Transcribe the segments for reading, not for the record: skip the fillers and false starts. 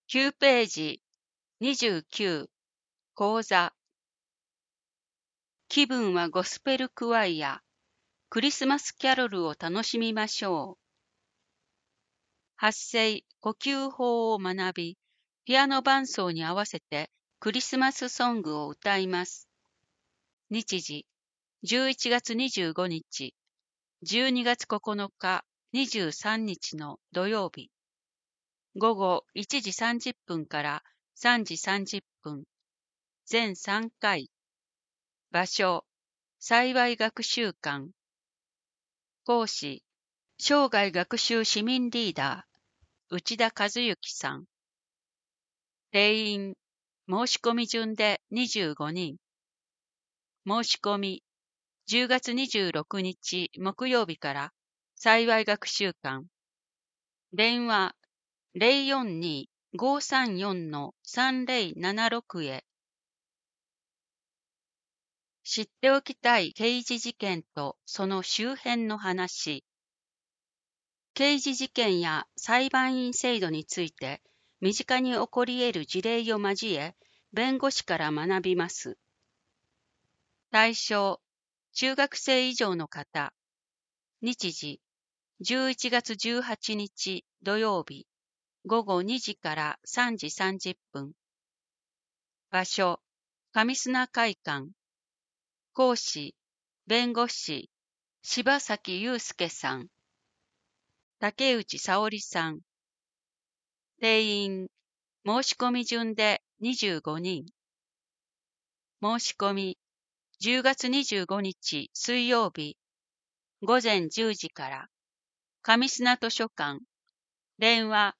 9ページ29講座気分はゴスペルクワイアクリスマスキャロルを楽しみましょう。発声、呼吸法を学び、ピアノ伴奏に合わせてクリスマスソングを歌います。日時、11月25日、12月9日、23日の土曜日。午後1時30分から3時30分。全3回。場所、幸い学習館。講師、生涯学習市民リーダー、内田和幸さん。定員、申し込み順で25人。申し込み、10月26日木曜日から幸い学習館。電話、042-534-3076へ。知っておきたい刑事事件とその周辺の話。刑事事件や裁判員制度について身近に起こり得る事例を交え、弁護士から学びます。対象、中学生以上の方。日時、11月18日土曜日、午後2時から3時30分。場所、上砂会館。講師、弁護士、柴崎祐介さん。竹内沙織さん。定員、申し込み順で25人。申し込み、10月25日水曜日、午前10時から、上砂図書館、電話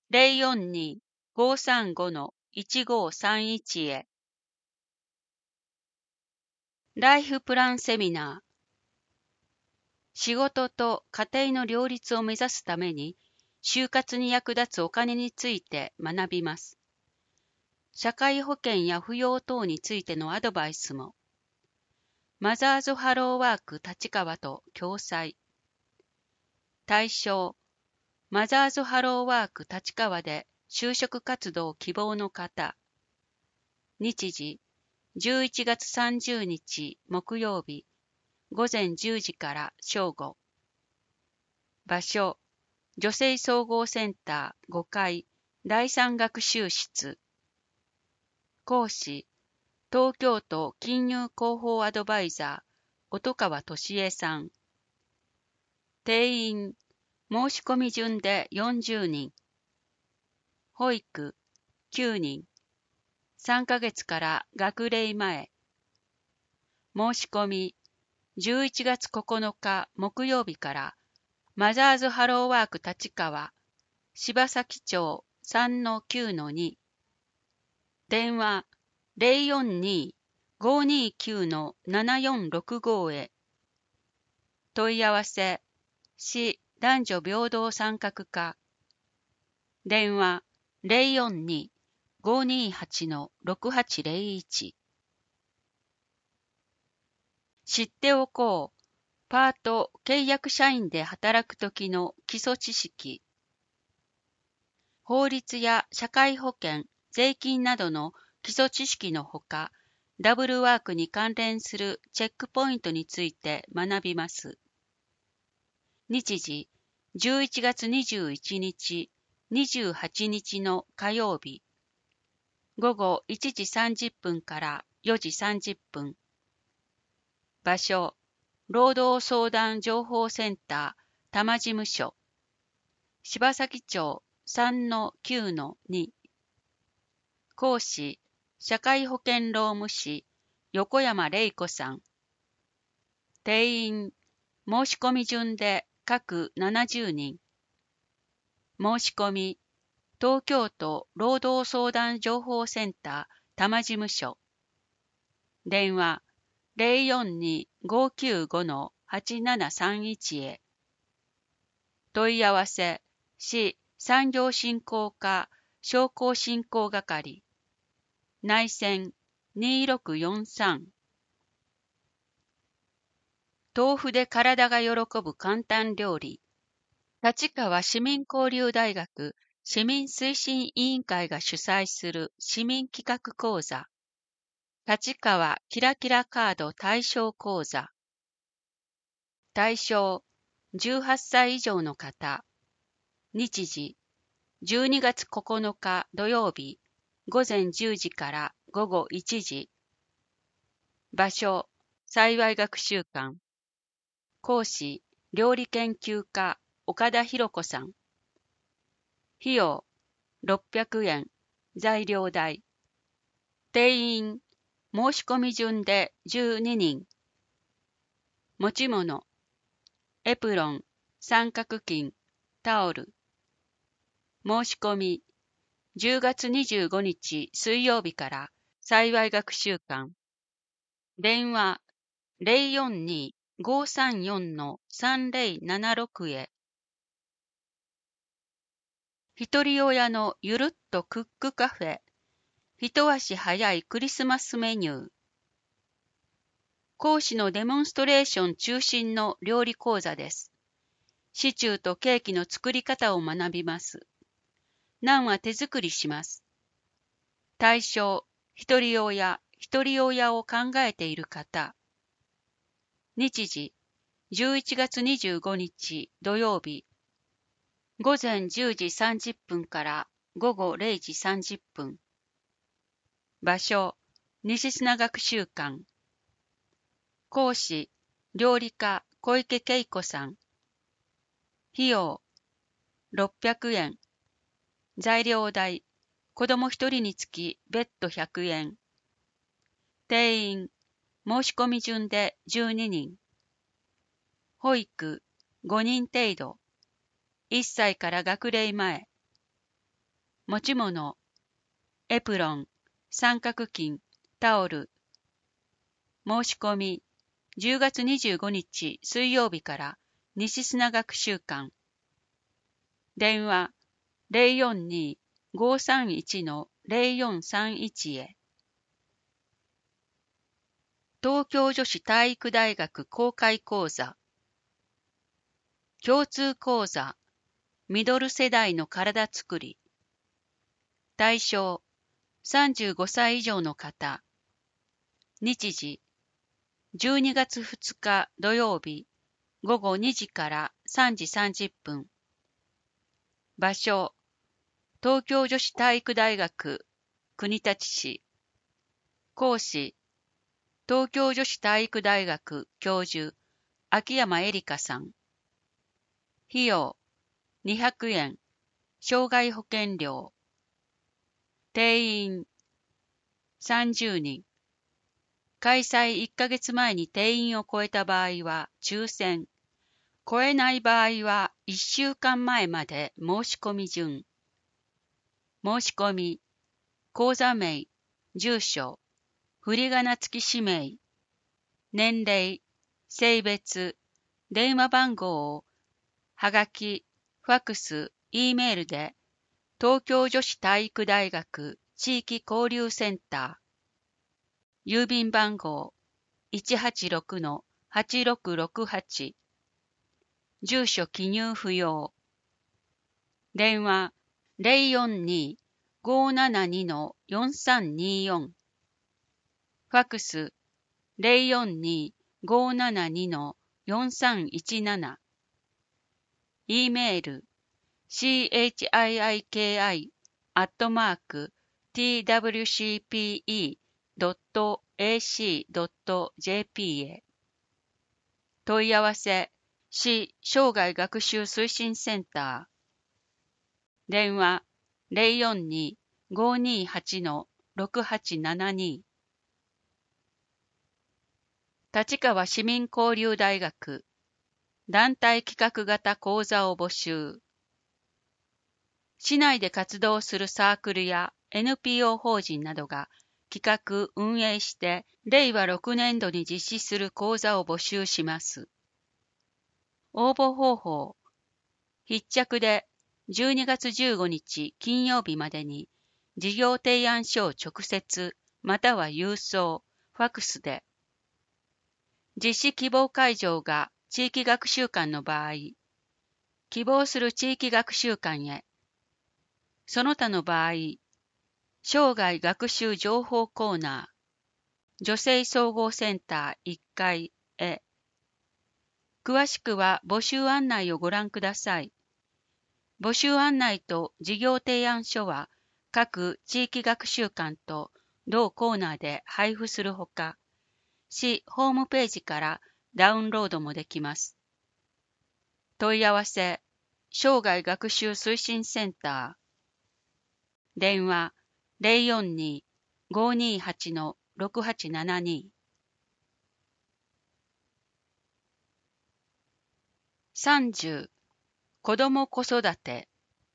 042-535-1531へ。ライフプランセミナー。仕事と家庭の両立を目指すために、就活に役立つお金について学びます。社会保険や扶養等についてのアドバイスも。マザーズハローワーク立川と共催。対象、マザーズハローワーク立川で就職活動希望の方。日時、11月30日木曜日、午前10時から正午。場所、女性総合センター5階第3学習室。講師、東京都金融広報アドバイザー、音川俊恵さん。定員、申し込み順で40人。保育、9人。3ヶ月から学齢前。申し込み、11月9日木曜日から、マザーズハローワーク立川、柴崎町3-9-2。電話042-529-7465へ。問い合わせ、市男女平等参画課。電話042-528-6801。知っておこう。パート契約社員で働くときの基礎知識。法律や社会保険、税金などの基礎知識のほか、ダブルワークに関連するチェックポイントについて学びます。日時、11月21日、28日の火曜日。午後1時30分から4時30分。場所、労働相談情報センター多摩事務所。柴崎町3-9-2。講師、社会保険労務士、横山玲子さん。定員、申し込み順で各70人。申し込み、東京都労働相談情報センター多摩事務所。電話042-595-8731へ。問い合わせ、市産業振興課商工振興係。内線2643。豆腐で体が喜ぶ簡単料理。立川市民交流大学市民推進委員会が主催する市民企画講座、立川キラキラカード対象講座。対象、18歳以上の方。日時、12月9日土曜日、午前10時から午後1時。場所、幸学習館。講師、料理研究家、岡田博子さん。費用、600円。材料代。定員、申し込み順で12人。持ち物、エプロン、三角巾、タオル。申し込み、10月25日水曜日から幸学習館。電話、042-534-3076へ。一人親のゆるっとクックカフェ。一足早いクリスマスメニュー。講師のデモンストレーション中心の料理講座です。シチューとケーキの作り方を学びます。ナンは手作りします。対象、一人親を考えている方。日時、11月25日土曜日。午前10時30分から午後0時30分。場所、西砂学習館。講師、料理家、小池恵子さん。費用、600円。材料代、子供1人につき別途100円。定員、申し込み順で12人。保育、5人程度。1歳から学齢前。持ち物、エプロン、三角巾、タオル。申し込み、10月25日水曜日から西砂学習館。電話、042-531-0431へ。東京女子体育大学公開講座。共通講座、ミドル世代の体づくり。対象、35歳以上の方。日時、12月2日土曜日、午後2時から3時30分。場所、東京女子体育大学、国立市。講師、東京女子体育大学教授、秋山恵里香さん。費用、200円。障害保険料。定員、30人。開催1ヶ月前に定員を超えた場合は抽選。超えない場合は1週間前まで申し込み順。申し込み、口座名、住所、振り仮名付き氏名、年齢、性別、電話番号を、はがき、ファックス、Eメールで、東京女子体育大学地域交流センター、郵便番号 186-8668、住所記入不要。電話042-572-4324。ファックス042-572-4317。Eメールchiiki@twcpe.ac.jp へ。問い合わせ、市生涯学習推進センター。電話042-528-6872。立川市民交流大学団体企画型講座を募集。市内で活動するサークルや NPO 法人などが企画・運営して令和6年度に実施する講座を募集します。応募方法。必着で12月15日金曜日までに事業提案書を直接または郵送、ファックスで。実施希望会場が地域学習館の場合、希望する地域学習館へ。 その他の場合、生涯学習情報コーナー、女性総合センター1階へ。詳しくは募集案内をご覧ください。募集案内と事業提案書は各地域学習館と同コーナーで配布するほか、市ホームページからダウンロードもできます。問い合わせ、生涯学習推進センター。電話042-528-6872。30、子ども子育て。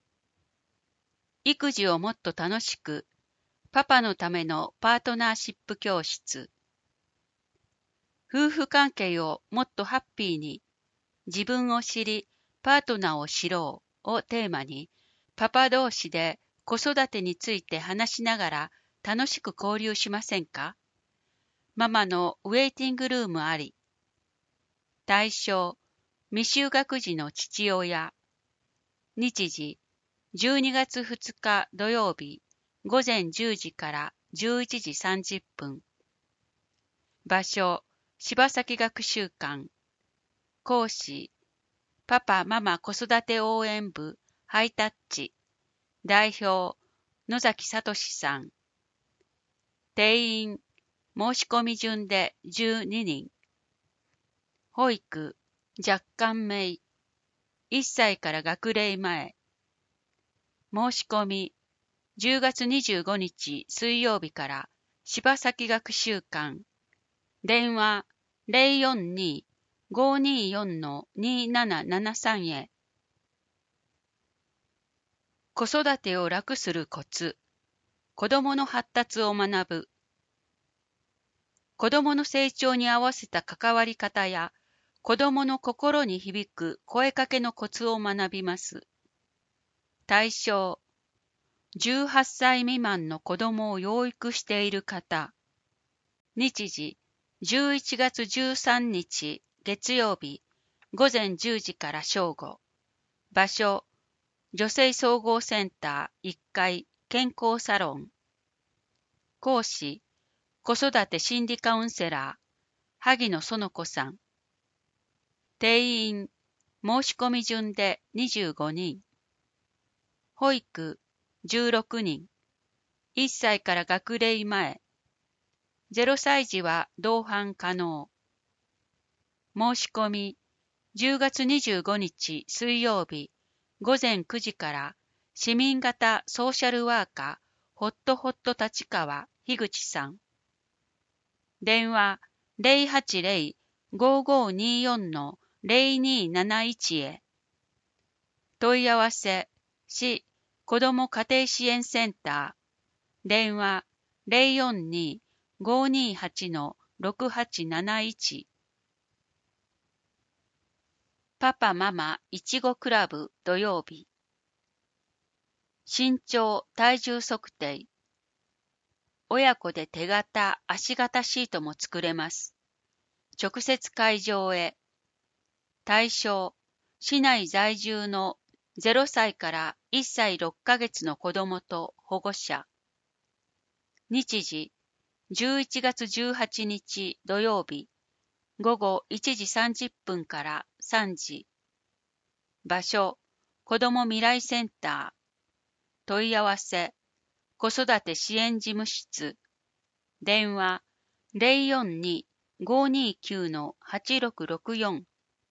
育児をもっと楽しく、パパのためのパートナーシップ教室。夫婦関係をもっとハッピーに、自分を知り、パートナーを知ろうをテーマに、パパ同士で子育てについて話しながら楽しく交流しませんか？ママのウェイティングルームあり。対象、未就学児の父親。日時、12月2日土曜日、午前10時から11時30分。場所、柴崎学習館。講師、パパママ子育て応援部ハイタッチ。代表、野崎聡さん。定員、申し込み順で12人。保育、若干名。1歳から学齢前。申し込み、10月25日水曜日から柴崎学習館。電話042-524-2773へ。子育てを楽するコツ。子どもの発達を学ぶ。子どもの成長に合わせた関わり方や、子どもの心に響く声かけのコツを学びます。対象、18歳未満の子どもを養育している方。日時、11月13日月曜日、午前10時から正午。場所、女性総合センター1階健康サロン。講師、子育て心理カウンセラー、萩野園子さん。定員、申し込み順で25人。保育、16人。1歳から学齢前。0歳児は同伴可能。申し込み、10月25日水曜日、午前9時から市民型ソーシャルワーカー、ホットホット立川、樋口さん。電話080-5524-0271へ。問い合わせ、市子ども家庭支援センター。電話042-528-6871。パパママいちごクラブ土曜日。身長体重測定。親子で手形足形シートも作れます。直接会場へ。対象、市内在住の0歳から1歳6ヶ月の子どもと保護者。日時、11月18日土曜日、午後1時30分から3時。場所、子ども未来センター。問い合わせ、子育て支援事務室。電話042-529-8664。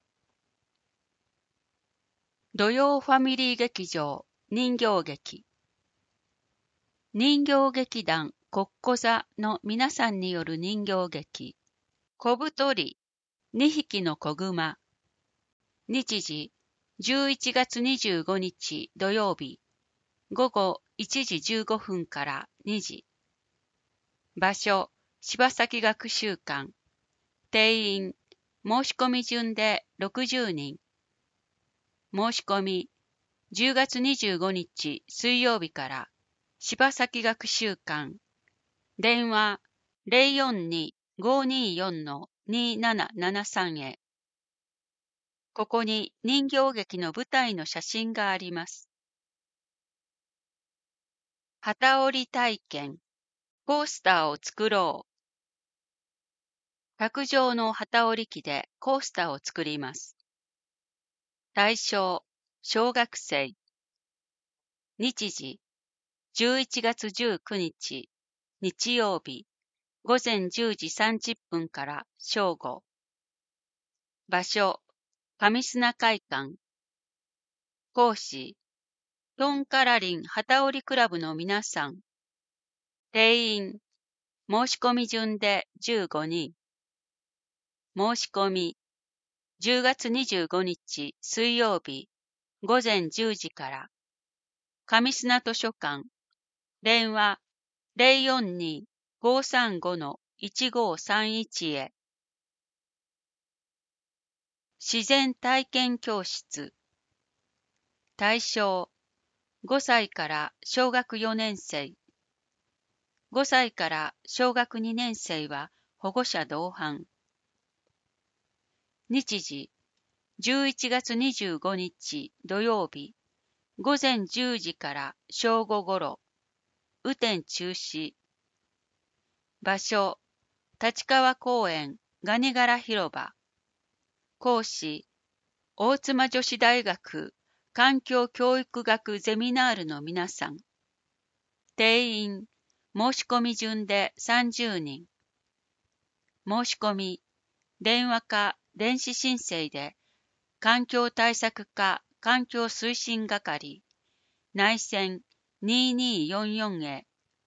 土曜ファミリー劇場人形劇。人形劇団コッコ座の皆さんによる人形劇。小太り2匹の子熊。日時11月25日土曜日、午後1時15分から2時。場所、柴崎学習館。定員、申し込み順で60人。申し込み、10月25日水曜日から柴崎学習館。電話042-524-2773へ。ここに人形劇の舞台の写真があります。 機織り体験、コースターを作ろう。卓上の機織り機でコースターを作ります。対象、小学生。日時、11月19日、日曜日、午前10時30分から正午。場所、上砂会館。講師、トンカラリン機織りクラブの皆さん。定員、申し込み順で15人。申し込み、10月25日水曜日、午前10時から。上砂図書館。電話、042-535-1531へ。自然体験教室。対象、5歳から小学4年生。5歳から小学2年生は保護者同伴。日時、11月25日土曜日、午前10時から正午ごろ。雨天中止。場所、立川公園ガニ柄広場。講師、大妻女子大学環境教育学ゼミナールの皆さん。定員、申し込み順で30人。申し込み、電話か電子申請で、環境対策課環境推進係、内線2244へ。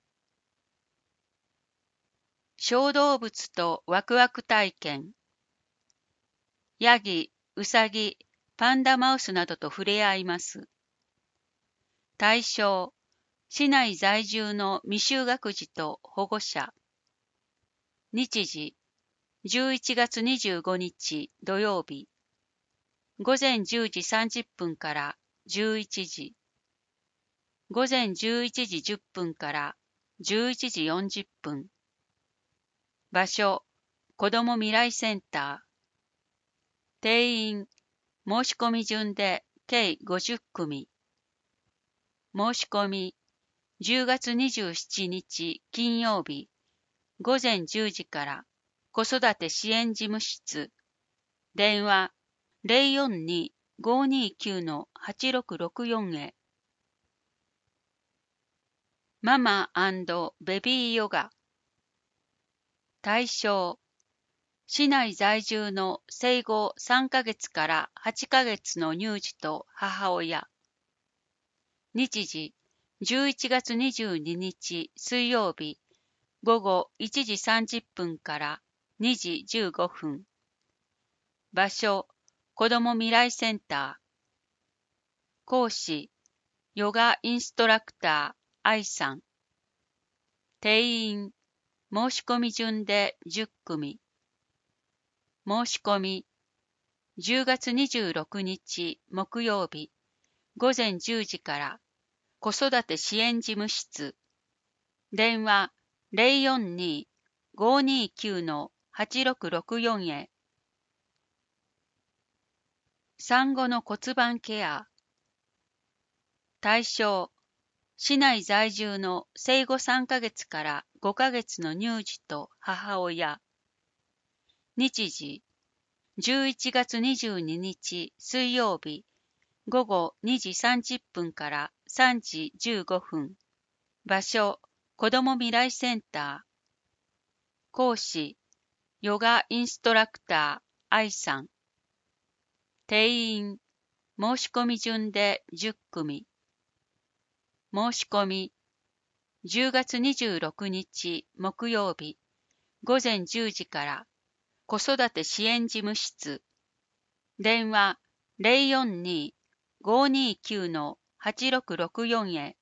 小動物とワクワク体験。ヤギ、ウサギ、パンダマウスなどと触れ合います。対象、市内在住の未就学児と保護者。日時、11月25日土曜日、午前10時30分から11時、午前11時10分から11時40分。場所、子ども未来センター。定員、申し込み順で計50組。申し込み、10月27日金曜日、午前10時から子育て支援事務室。電話、042-529-8664へ。ママ&ベビーヨガ。対象、市内在住の生後3ヶ月から8ヶ月の乳児と母親。日時、11月22日水曜日、午後1時30分から2時15分。場所、子ども未来センター。講師、ヨガインストラクター、愛さん。定員、申し込み順で10組。申し込み、10月26日木曜日、午前10時から子育て支援事務室。電話、042-529-8664へ。産後の骨盤ケア。対象、市内在住の生後3ヶ月から5ヶ月の乳児と母親。日時、11月22日水曜日、午後2時30分から3時15分。場所、子ども未来センター。講師、ヨガインストラクター、愛さん。定員、申し込み順で10組。申し込み、10月26日木曜日、午前10時から子育て支援事務室。電話、042-529-8664へ。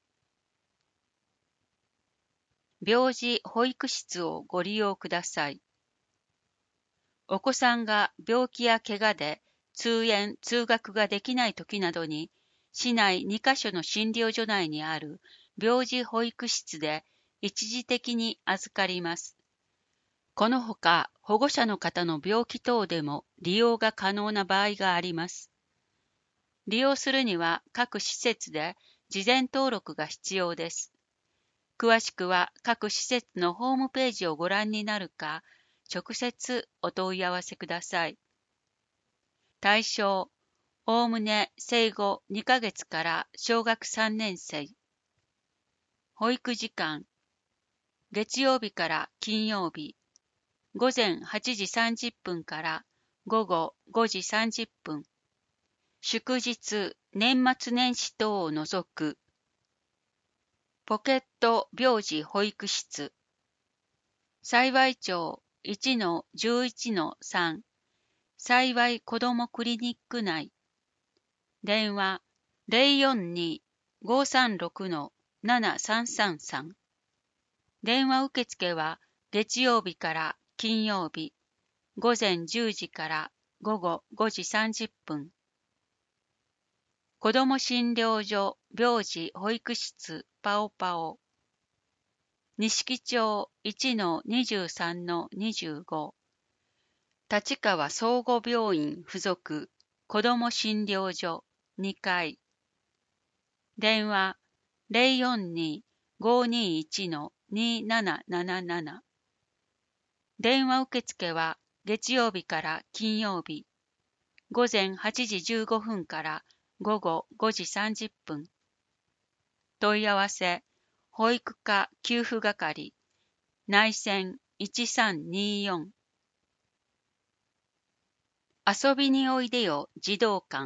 病児保育室をご利用ください。お子さんが病気や怪我で通園・通学ができないときなどに、市内2カ所の診療所内にある病児保育室で一時的に預かります。このほか、保護者の方の病気等でも利用が可能な場合があります。利用するには各施設で事前登録が必要です。 詳しくは各施設のホームページをご覧になるか、直接お問い合わせください。対象、おおむね生後2ヶ月から小学3年生。保育時間、月曜日から金曜日、午前8時30分から午後5時30分。祝日、年末年始等を除く。ポケット病児保育室。幸町 1-11-3 幸子どもクリニック内。電話 042-536-7333。電話受付は月曜日から金曜日、午前10時から午後5時30分。子ども診療所病児保育室パオパオ。錦町 1-23-25 立川総合病院附属子ども診療所2階。電話 042-521-2777。電話受付は月曜日から金曜日、午前8時15分から午後5時30分。問い合わせ、保育課給付係、内線1324。遊びにおいでよ児童館。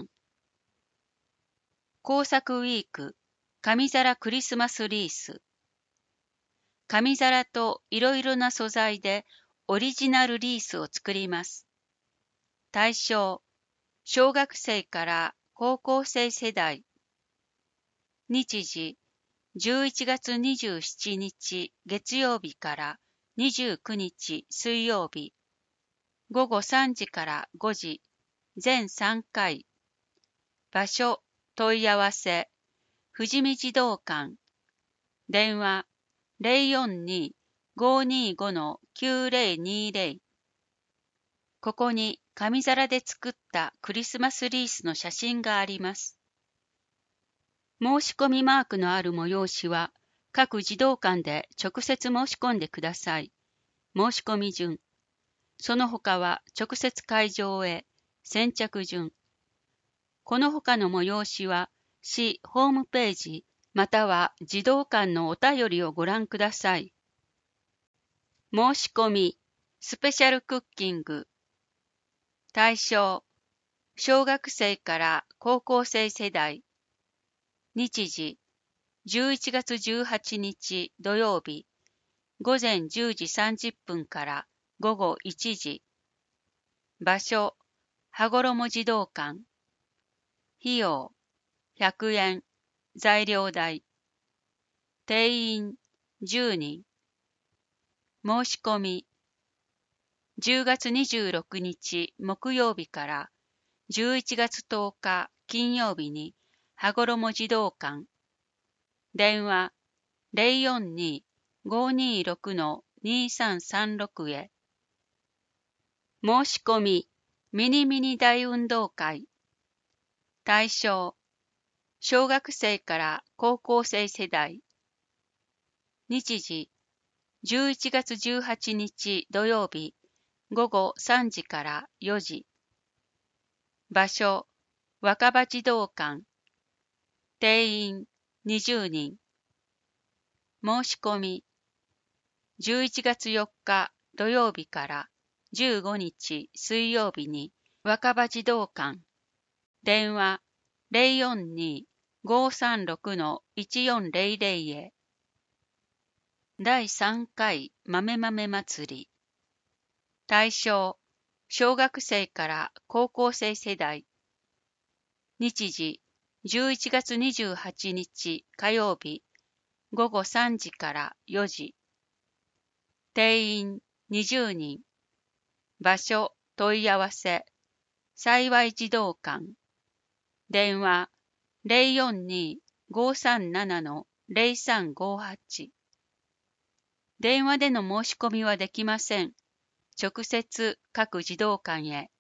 工作ウィーク、紙皿クリスマスリース。紙皿といろいろな素材でオリジナルリースを作ります。対象、小学生から高校生世代。日時、11月27日月曜日から29日水曜日。午後3時から5時、全3回。場所、問い合わせ、富士見児童館。電話、042-525-9020。ここに紙皿で作ったクリスマスリースの写真があります。申し込みマークのある催しは、各児童館で直接申し込んでください。申し込み順。その他は直接会場へ、先着順。この他の催しは、市ホームページ、または児童館のお便りをご覧ください。申し込み、スペシャルクッキング。対象、小学生から高校生世代。日時、11月18日土曜日、午前10時30分から午後1時。場所、羽衣児童館。費用、100円。材料代。定員、10人。申し込み、10月26日木曜日から11月10日金曜日に羽衣児童館。電話、042-526-2336 へ。申し込み、ミニミニ大運動会。対象、小学生から高校生世代。日時、11月18日土曜日、午後3時から4時。場所、若葉児童館。定員、20人。申し込み、11月4日土曜日から15日水曜日に若葉児童館。電話、042-536-1400 へ。第3回豆豆祭り。対象、小学生から高校生世代。日時、11月28日火曜日、午後3時から4時。定員20人。場所、問い合わせ、幸児童館。電話、042-537-0358。電話での申し込みはできません。直接各児童館へ。